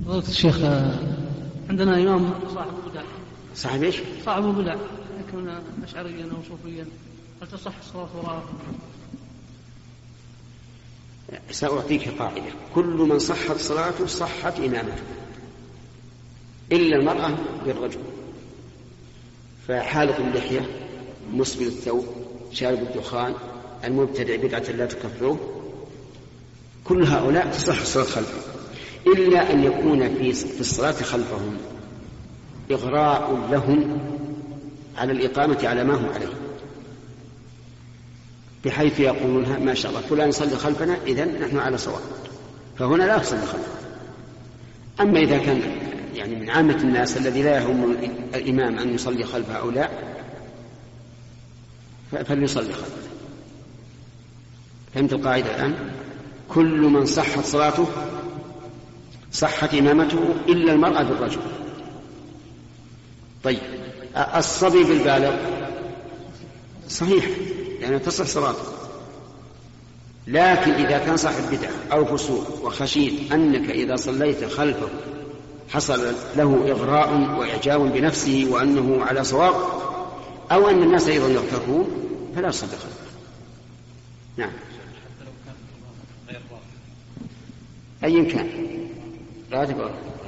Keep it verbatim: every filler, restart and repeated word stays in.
قلت الشيخ عندنا إمام صاحب بدع. صاحب إيش؟ صاحب بدع، يكون أشعريا أو صوفيا، هل تصح الصلاة وراءه؟ سأعطيك قاعدة: كل من صحت صلاته صحت إمامته إلا المرأة بالرجل. فحالق اللحية، مسبل الثوب، شارب الدخان، المبتدع بدعة لا تكفره، كل هؤلاء تصح الصلاة خلفهم، إلا أن يكون في الصلاة خلفهم إغراء لهم على الإقامة على ما هم عليه، بحيث يقولون ما شاء الله فلان يصلي خلفنا إذن نحن على صواب، فهنا لا يصلي خلفه. أما إذا كان يعني من عامة الناس الذي لا يهم الإمام أن يصلي خلفه أو لا، فليصلي خلفه. فهمت القاعدة الآن؟ كل من صحت صلاته صحت إمامته إلا المرأة بالرجل. طيب الصبي بالبالغ صحيح يعني تصح صلاته، لكن إذا كان صاحب بدعة أو فسوق وخشيت أنك إذا صليت خلفه حصل له إغراء وإعجاب بنفسه وأنه على صواب، أو أن الناس أيضا يغترون، فلا صدق خلفه. نعم، أي كان لا تقول